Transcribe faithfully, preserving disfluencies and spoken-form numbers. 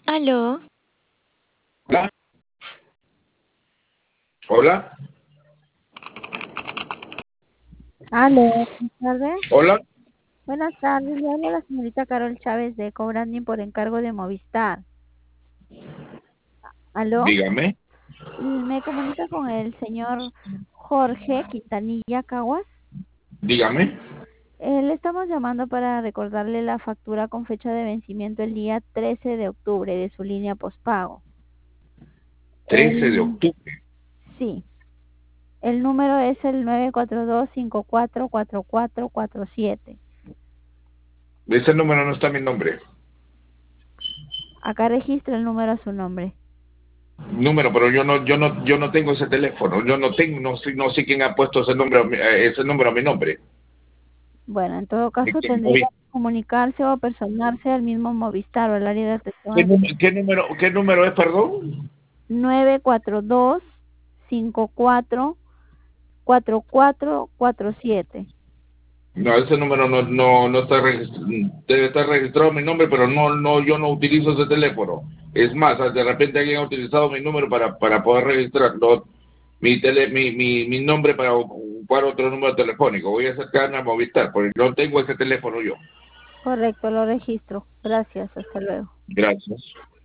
Aló, Hola. Hola. Aló, buenas tardes. Hola. Buenas tardes, le habla la señorita Carol Chávez de Cobranding por encargo de Movistar. Aló, Dígame. me comunica con el señor Jorge Quintanilla Caguas. Dígame. Eh, le estamos llamando para recordarle la factura con fecha de vencimiento el día trece de octubre de su línea postpago. Trece de El, octubre. sí, el número es el nueve cuatro dos cinco cuatro cuatro cuatro cuatro siete. Ese número no está mi nombre. Acá registra el número a su nombre. Número, pero yo no, yo no, yo no tengo ese teléfono. Yo no tengo, no sé, no sé quién ha puesto ese número, a mi- eh, ese número a mi nombre. Bueno, en todo ¿De caso quién? tendría que comunicarse o personarse al mismo Movistar o al área de atención ¿Qué, al nú- qué número, qué número es, perdón? nueve cuatro dos cinco cuatro cuatro cuatro cuatro siete. No, ese número no, no, no está registrado. Debe estar registrado mi nombre, pero no, no, yo no utilizo ese teléfono. Es más, de repente alguien ha utilizado mi número para, para poder registrar no, mi, tele, mi, mi, mi nombre para ocupar otro número telefónico. Voy a acercarme a Movistar, porque no tengo ese teléfono yo. Correcto, lo registro. Gracias, hasta luego. Gracias.